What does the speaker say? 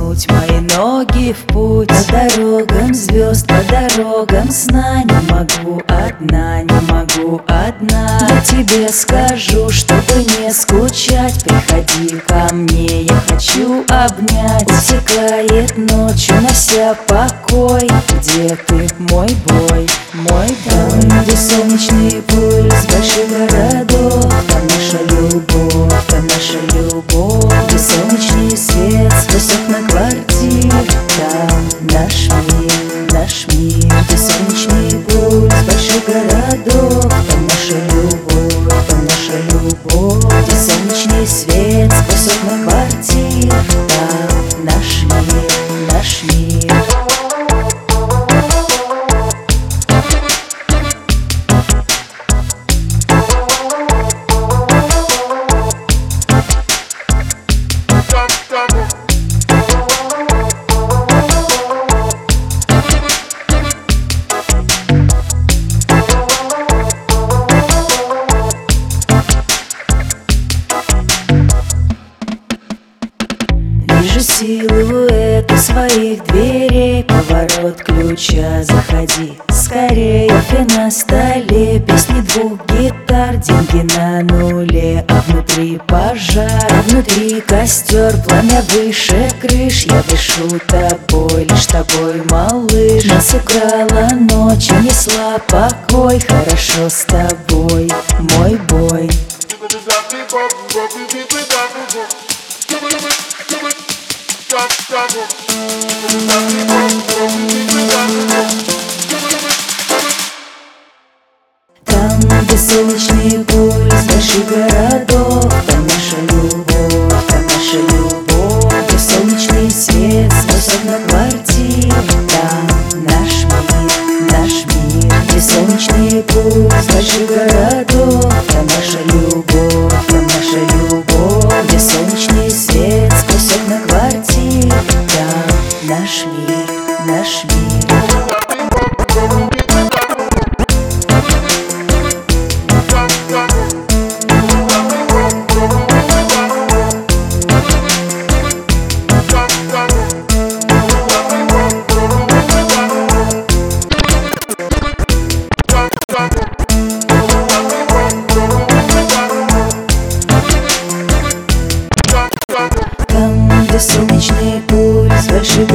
пустить мои ноги в путь. По дорогам звезд, по дорогам сна. Не могу одна, не могу одна. Я тебе скажу, чтобы не скучать. Приходи ко мне, я хочу обнять. Утекает ночь, унося покой. Где ты, мой бой, мой бой? Там, где солнечный пульс больших городов, там наша любовь, там наша любовь. Где солнечный свет сквозь окна квартир, там наш мир, наш мир. Где солнечный пульс больших городов, там наша любовь, там наша любовь. Где солнечный свет сквозь окна квартир, там наш мир, наш мир. Вижу силуэт у своих дверей, поворот ключа, заходи скорей. Кофе на столе, песни двух гитар, деньги на нуле, а внутри пожар, а внутри костер, пламя выше крыш. Я дышу тобой, лишь тобой, малыш. Нас украла ночь, унесла покой. Хорошо с тобой, мой бой. Там, где солнечный пульс больших городов, там наша любовь, там наша любовь. Где солнечный свет сквозь окна квартир, там наш мир, наш мир. Где солнечный пульс больших городов, там наша любовь, там наша любовь. Где солнечный свет сквозь окна квартир, там наш мир, наш мир. Там, где солнечный пульс больших